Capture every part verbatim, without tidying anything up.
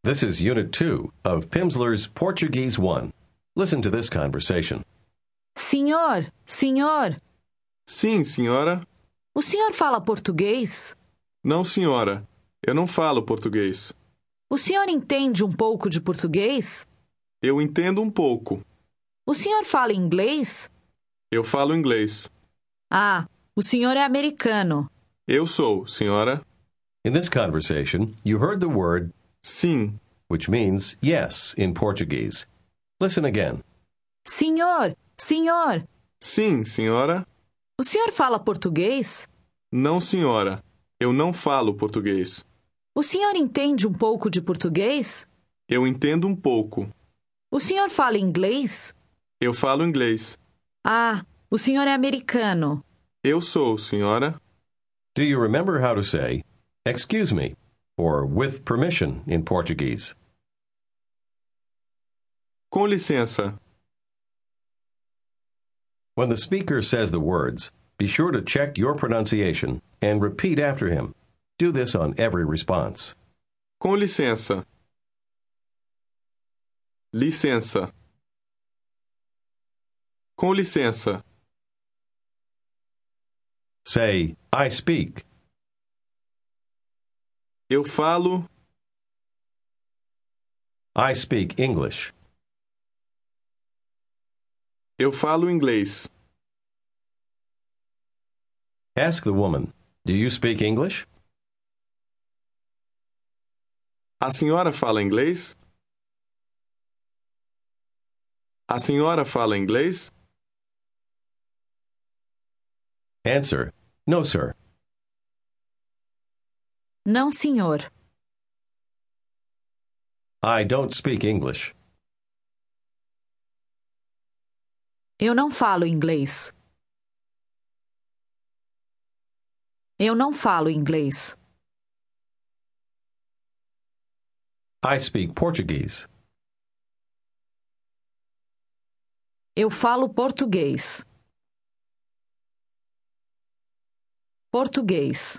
This is Unit two of Pimsleur's Portuguese one. Listen to this conversation. Senhor, senhor, Sim, senhora. o senhor fala português? Não, senhora. Eu não falo português. O senhor entende um pouco de português? Eu entendo um pouco. O senhor fala inglês? Eu falo inglês. Ah, o senhor é americano. Eu sou, senhora. In this conversation, you heard the word Sim. which means yes in Portuguese. Listen again. Senhor, senhor, Sim, senhora. o senhor fala português? Não, senhora. Eu não falo português. O senhor entende um pouco de português? Eu entendo um pouco. O senhor fala inglês? Eu falo inglês. Ah, o senhor é americano. Eu sou, senhora. Do you remember how to say, excuse me, or with permission in Portuguese? Com licença. When the speaker says the words, be sure to check your pronunciation and repeat after him. Do this on every response. Com licença. Licença. Com licença. Say, I speak. Eu falo. I speak English. Eu falo inglês. Ask the woman, do you speak English? A senhora fala inglês? A senhora fala inglês? Answer, no, sir. Não, senhor. I don't speak English. Eu não falo inglês. Eu não falo inglês. I speak Portuguese. Eu falo português. Português.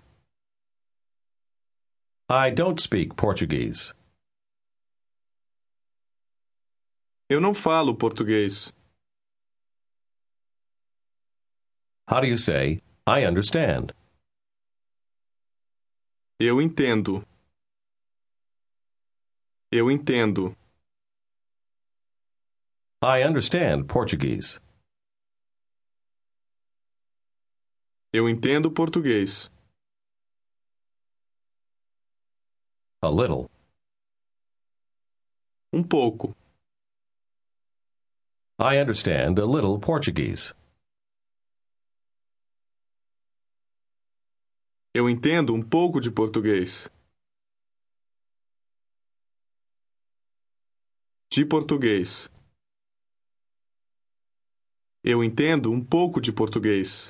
I don't speak Portuguese. Eu não falo português. How do you say, I understand? Eu entendo. Eu entendo. I understand Portuguese. Eu entendo português. A little. Um pouco. I understand a little Portuguese. Eu entendo um pouco de português. De português. Eu entendo um pouco de português.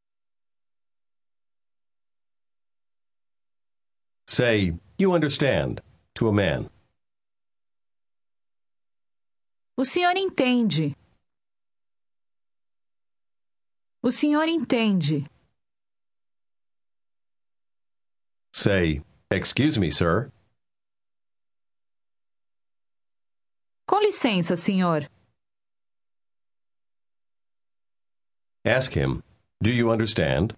Say, you understand, to a man. O senhor entende. O senhor entende. Say, excuse me, sir. Com licença, senhor. Ask him, do you understand?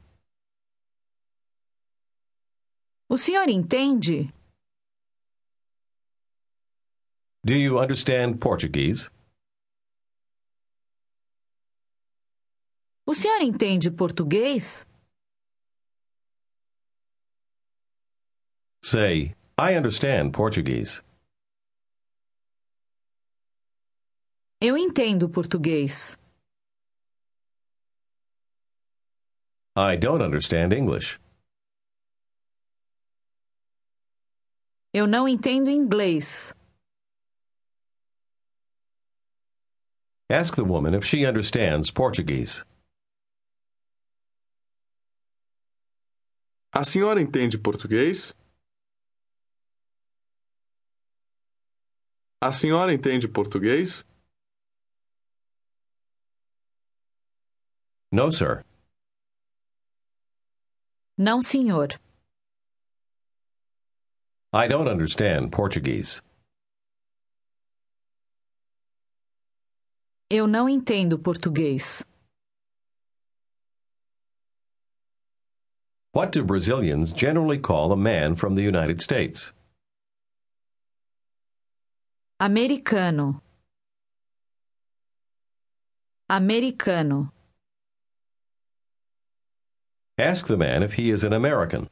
O senhor entende? Do you understand Portuguese? O senhor entende português? Say, I understand Portuguese. Eu entendo português. I don't understand English. Eu não entendo inglês. Ask the woman if she understands Portuguese. A senhora entende português? A senhora entende português? No, sir. Não, senhor. I don't understand Portuguese. Eu não entendo português. What do Brazilians generally call a man from the United States? Americano. Americano. Ask the man if he is an American.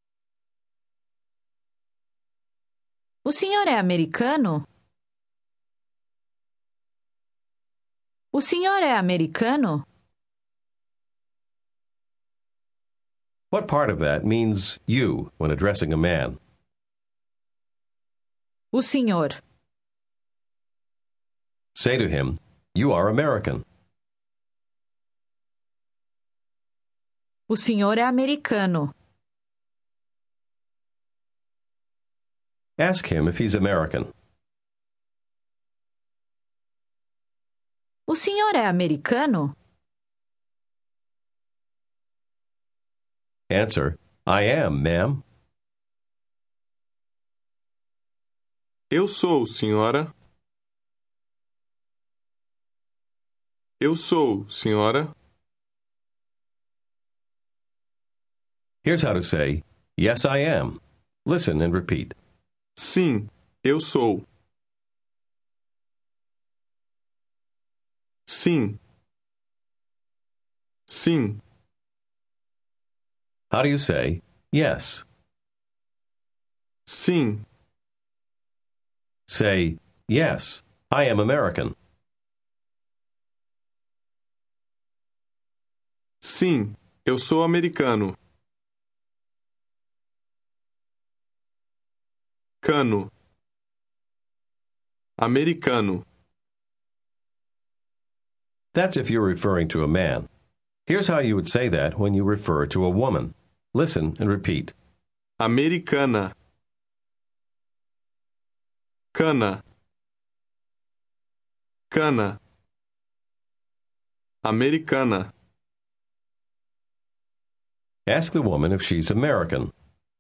O senhor é americano? O senhor é americano? What part of that means you when addressing a man? O senhor. Say to him, "You are American." O senhor é americano. Ask him if he's American. O senhor é americano? Answer, "I am, ma'am." Eu sou, senhora. Eu sou, senhora. Here's how to say, "Yes, I am." Listen and repeat. Sim, eu sou. Sim. Sim. How do you say, "Yes"? Sim. Say, "Yes, I am American." Sim, eu sou americano. Cano. Americano. That's if you're referring to a man. Here's how you would say that when you refer to a woman. Listen and repeat. Americana. Cana. Cana. Americana. Ask the woman if she's American.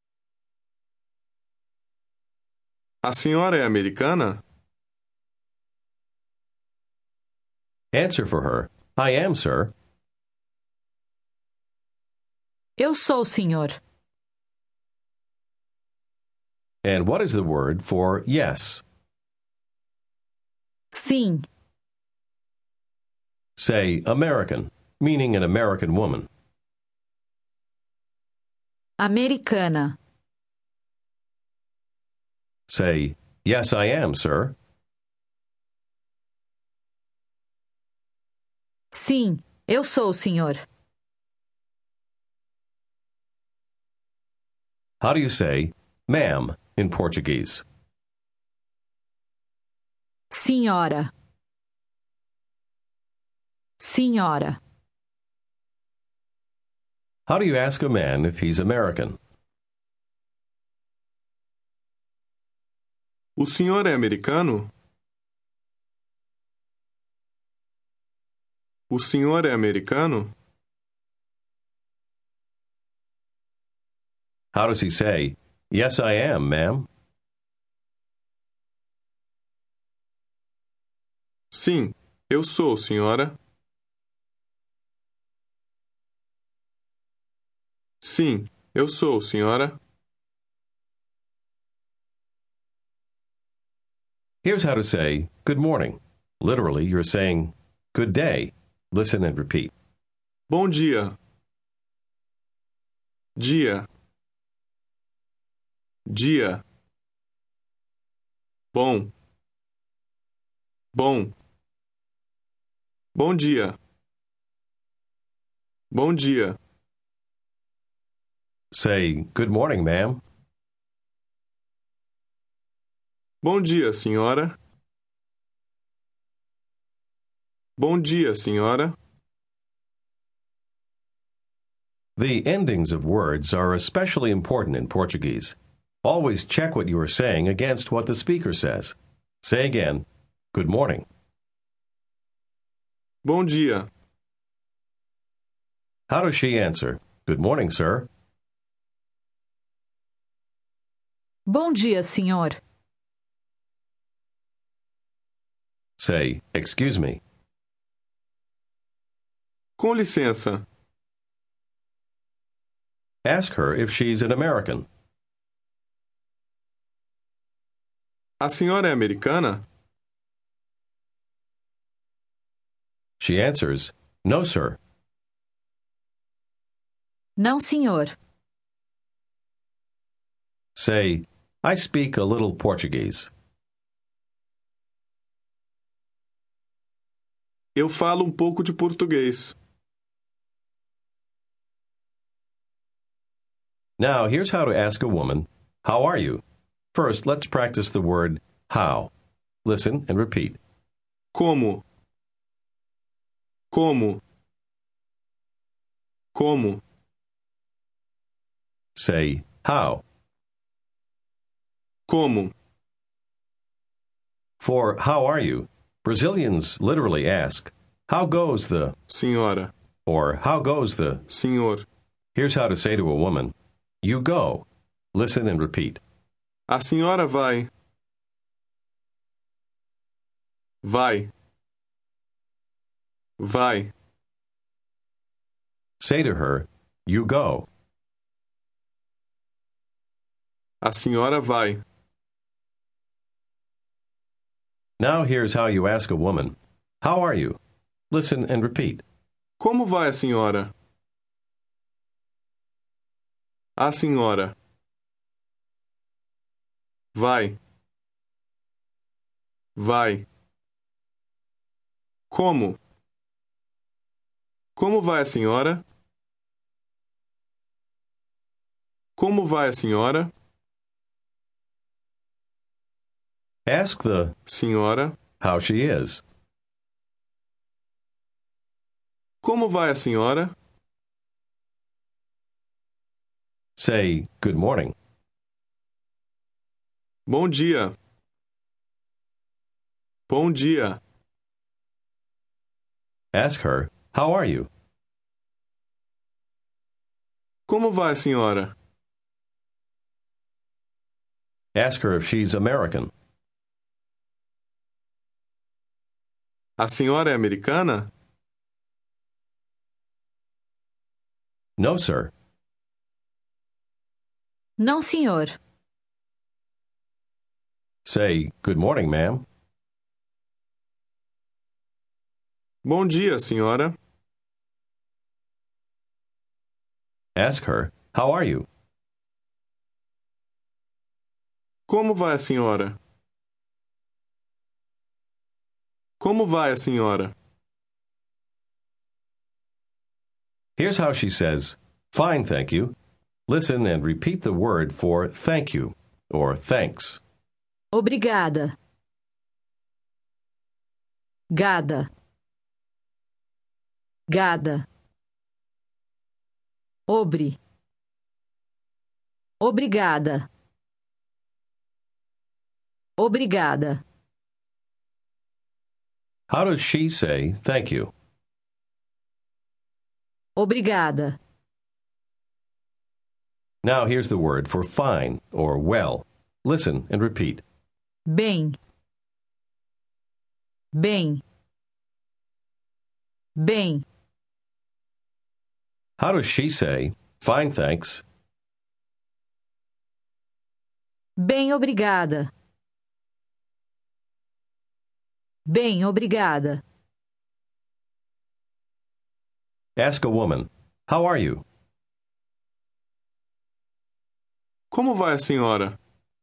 A senhora é americana? Answer for her, "I am, sir." Eu sou, senhor. And what is the word for yes? Sim. Say American, meaning an American woman. Americana. Say, "Yes, I am, sir." Sim, eu sou, senhor. How do you say ma'am in Portuguese? Senhora. Senhora. How do you ask a man if he's American? O senhor é americano? O senhor é americano? How does he say, "Yes, I am, ma'am"? Sim, eu sou, senhora. Sim, eu sou, senhora. Here's how to say good morning. Literally, you're saying good day. Listen and repeat. Bom dia. Dia. Dia. Bom. Bom. Bom dia. Bom dia. Say good morning, ma'am. Bom dia, senhora. Bom dia, senhora. The endings of words are especially important in Portuguese. Always check what you are saying against what the speaker says. Say again, good morning. Bom dia. How does she answer? Good morning, sir. Bom dia, senhor. Say, excuse me. Com licença. Ask her if she's an American. A senhora é americana? She answers, "No, sir." Não, senhor. Say, "I speak a little Portuguese." Eu falo um pouco de português. Now, here's how to ask a woman, "How are you?" First, let's practice the word how. Listen and repeat. Como? Como? Como? Say, how. Como? For how are you, Brazilians literally ask, "How goes the?" Senhora. or "How goes the?" Senhor. Here's how to say to a woman, "You go." Listen and repeat. A senhora vai. Vai. Vai. Say to her, "You go." A senhora vai. Now here's how you ask a woman, "How are you?" Listen and repeat. Como vai a senhora? A senhora. Vai. Vai. Como? Como vai a senhora? Como vai a senhora? Ask the Senhora. how she is. Como vai a senhora? Say, "Good morning." Bom dia. Bom dia. Ask her, "How are you?" Como vai a senhora? Ask her if she's American. A senhora é americana? No, sir. Não, senhor. Say, "Good morning, ma'am." Bom dia, senhora. Ask her, "How are you?" Como vai a senhora? Como vai a senhora? Here's how she says, "Fine, thank you." Listen and repeat the word for thank you or thanks. Obrigada. Gada. Gada. Obri. Obrigada. Obrigada. How does she say thank you? Obrigada. Now here's the word for fine or well. Listen and repeat. Bem. Bem. Bem. How does she say fine, thanks? Bem, obrigada. Bem, obrigada. Ask a woman, "How are you?" Como vai a senhora?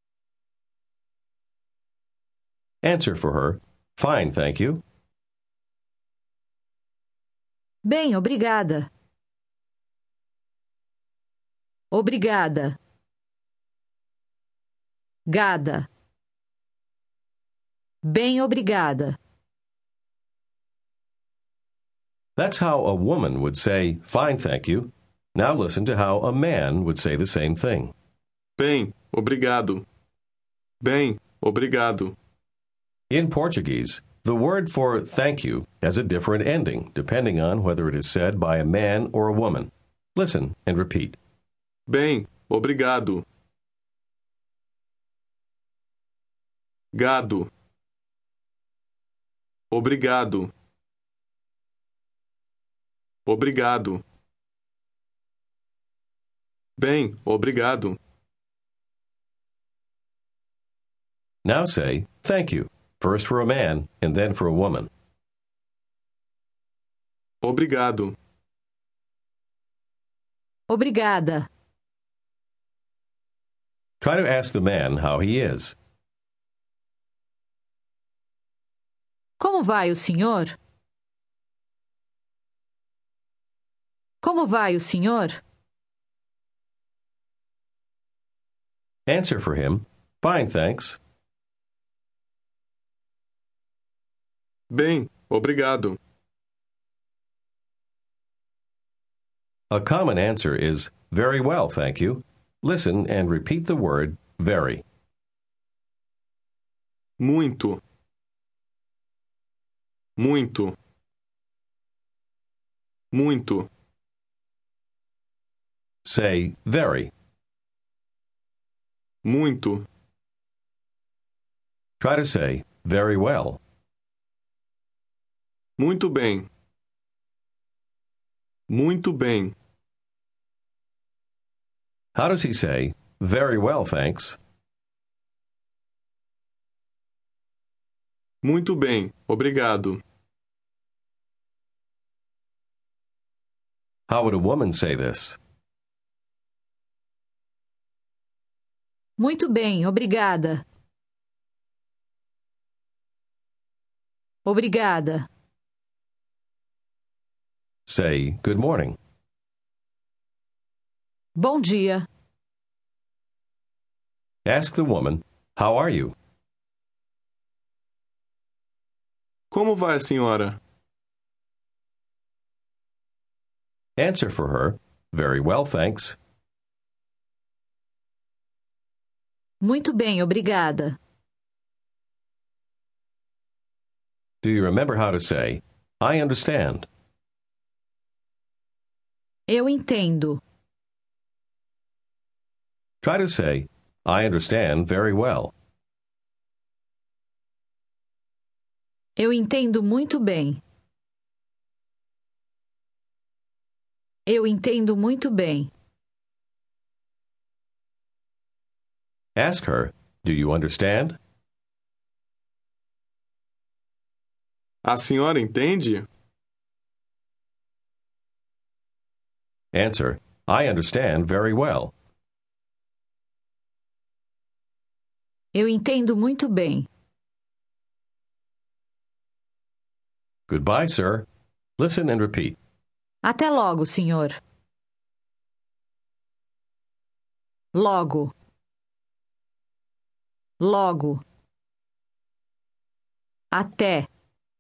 Answer for her, "Fine, thank you." Bem, obrigada. Obrigada. Gada. Bem, obrigada. That's how a woman would say fine, thank you. Now listen to how a man would say the same thing. Bem, obrigado. Bem, obrigado. In Portuguese, the word for thank you has a different ending depending on whether it is said by a man or a woman. Listen and repeat. Bem, obrigado. Gado. Obrigado. Obrigado. Bem, obrigado. Now say, thank you, first for a man and then for a woman. Obrigado. Obrigada. Try to ask the man how he is. Como vai o senhor? Como vai o senhor? Answer for him, fine, thanks. Bem, obrigado. A common answer is, very well, thank you. Listen and repeat the word, very. Muito. Muito. Muito. Say, very. Muito. Try to say, very well. Muito bem. Muito bem. How does he say, very well, thanks? Muito bem, obrigado. How would a woman say this? Muito bem, obrigada. Obrigada. Say, good morning. Bom dia. Ask the woman, how are you? Como vai a senhora? Answer for her, very well, thanks. Muito bem, obrigada. Do you remember how to say, I understand? Eu entendo. Try to say, I understand very well. Eu entendo muito bem. Eu entendo muito bem. Ask her, do you understand? A senhora entende? Answer, I understand very well. Eu entendo muito bem. Goodbye, sir. Listen and repeat. Até logo, senhor. Logo. Logo. Até.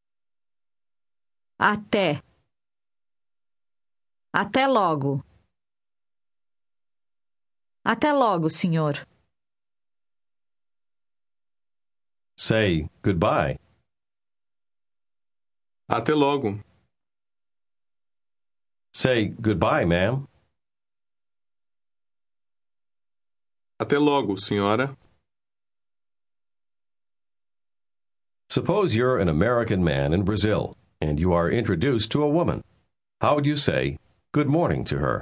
Até. Até logo. Até logo, senhor. Say goodbye. Até logo. Say goodbye, ma'am. Até logo, senhora. Suppose you're an American man in Brazil, and you are introduced to a woman. How would you say good morning to her?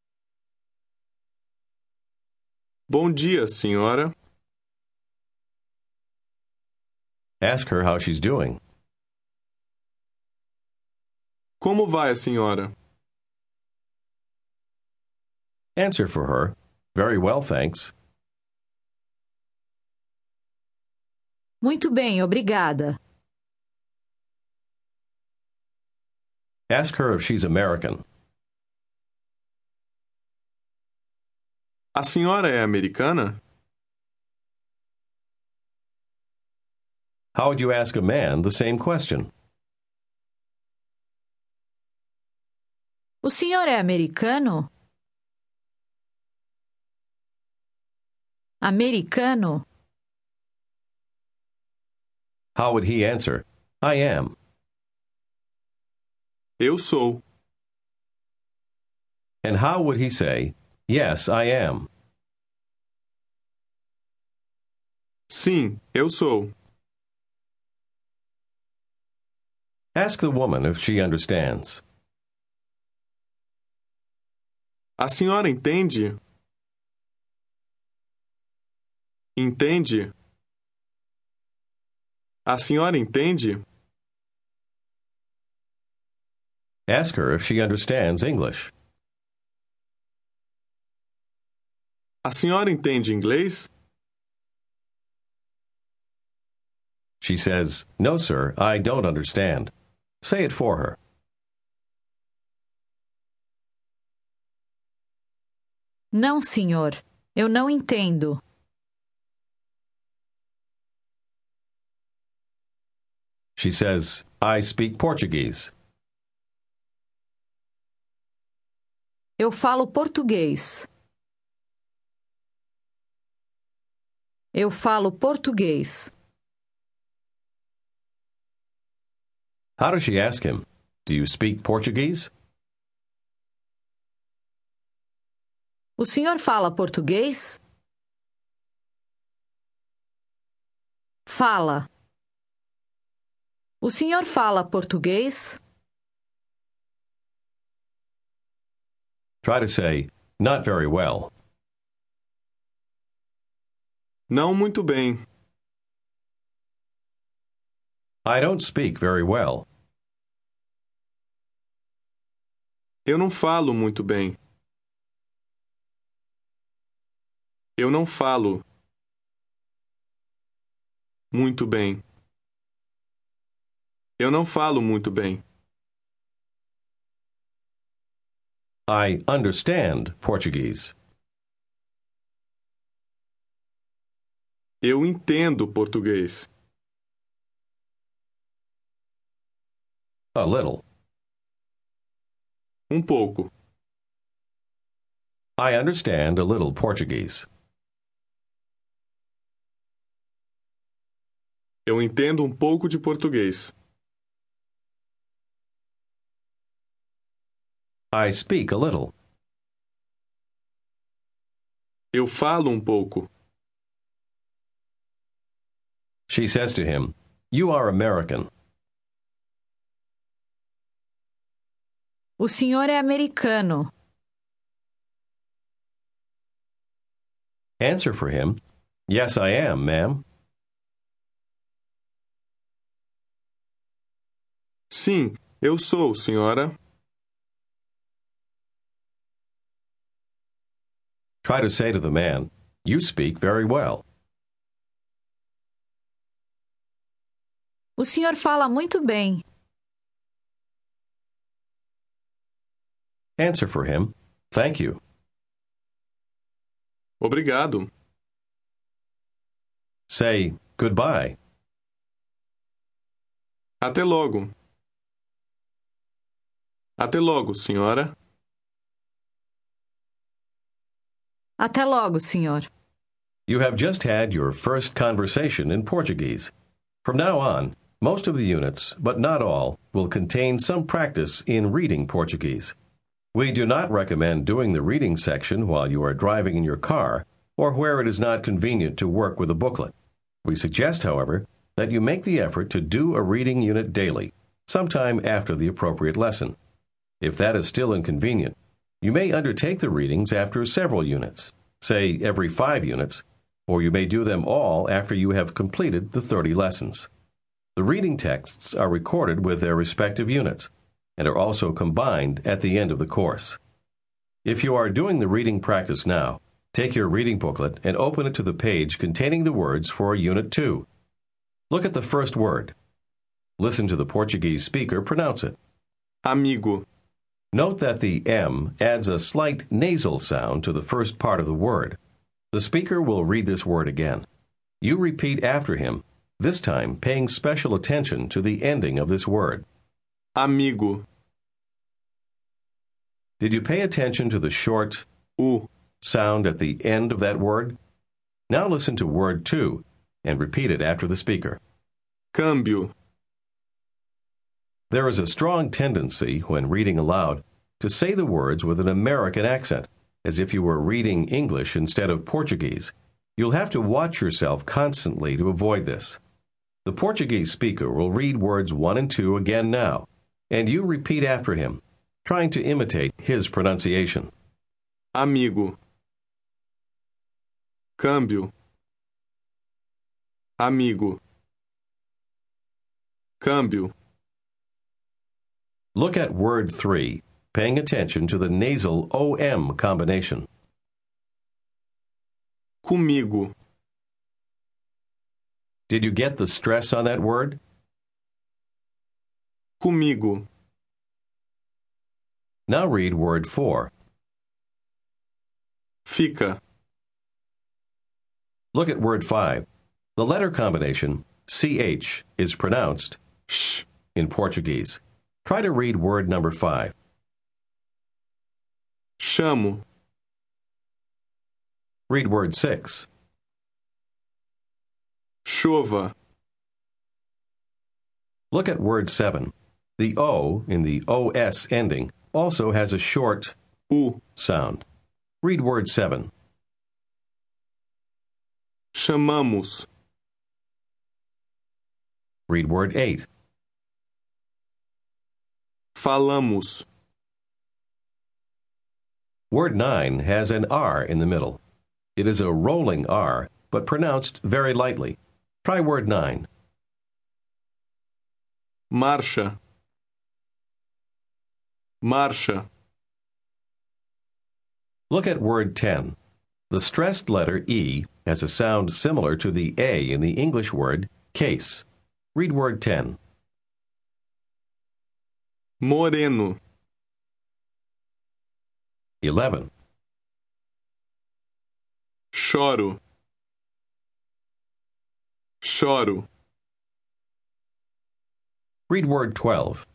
Bom dia, senhora. Ask her how she's doing. Como vai a senhora? Answer for her, very well, thanks. Muito bem, obrigada. Ask her if she's American. A senhora é americana? How would you ask a man the same question? O senhor é americano? Americano? How would he answer? I am. Eu sou. And how would he say, yes, I am? Sim, eu sou. Ask the woman if she understands. A senhora entende? Entende? A senhora entende? Ask her if she understands English. A senhora entende inglês? She says, "No, sir, I don't understand." Say it for her. Não, senhor. Eu não entendo. She says, "I speak Portuguese." Eu falo português. Eu falo português. How does she ask him? Do you speak Portuguese? O senhor fala português? Fala. O senhor fala português? Try to say, "Not very well." Não muito bem. I don't speak very well. Eu não falo muito bem. Eu não falo muito bem. Eu não falo muito bem. I understand Portuguese. Eu entendo português. A little. Um pouco. I understand a little Portuguese. Eu entendo um pouco de português. I speak a little. Eu falo um pouco. She says to him, "You are American." O senhor é americano. Answer for him, "Yes, I am, ma'am." Sim, eu sou, senhora. Try to say to the man, "You speak very well." O senhor fala muito bem. Answer for him, "Thank you." Obrigado. Say, "Goodbye." Até logo. Até logo, senhora. Até logo, senhor. You have just had your first conversation in Portuguese. From now on, most of the units, but not all, will contain some practice in reading Portuguese. We do not recommend doing the reading section while you are driving in your car or where it is not convenient to work with a booklet. We suggest, however, that you make the effort to do a reading unit daily, sometime after the appropriate lesson. If that is still inconvenient, you may undertake the readings after several units, say every five units, or you may do them all after you have completed the thirty lessons. The reading texts are recorded with their respective units and are also combined at the end of the course. If you are doing the reading practice now, take your reading booklet and open it to the page containing the words for Unit two. Look at the first word. Listen to the Portuguese speaker pronounce it. Amigo. Note that the M adds a slight nasal sound to the first part of the word. The speaker will read this word again. You repeat after him, this time paying special attention to the ending of this word. Amigo. Did you pay attention to the short U. sound at the end of that word? Now listen to word two and repeat it after the speaker. Câmbio. There is a strong tendency, when reading aloud, to say the words with an American accent, as if you were reading English instead of Portuguese. You'll have to watch yourself constantly to avoid this. The Portuguese speaker will read words one and two again now, and you repeat after him, trying to imitate his pronunciation. amigo, câmbio, amigo, câmbio. Look at word three, paying attention to the nasal O M combination. Comigo, Did you get the stress on that word? comigo, Now read word four. fica, Look at word five. The letter combination C H is pronounced sh in Portuguese. Try to read word number five. chamo, Read word six. chova, Look at word seven. The O in the O S ending also has a short u, sound. Read word seven. chamamos, Read word eight. falamos. Word nine has an R in the middle. It is a rolling R, but pronounced very lightly. Try word nine. Marcha, marcha, Look at word ten. The stressed letter E has a sound similar to the A in the English word case. Read word ten. moreno, eleven. choro, choro. Read word twelve.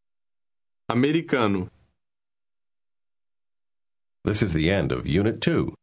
Americano. This is the end of Unit two.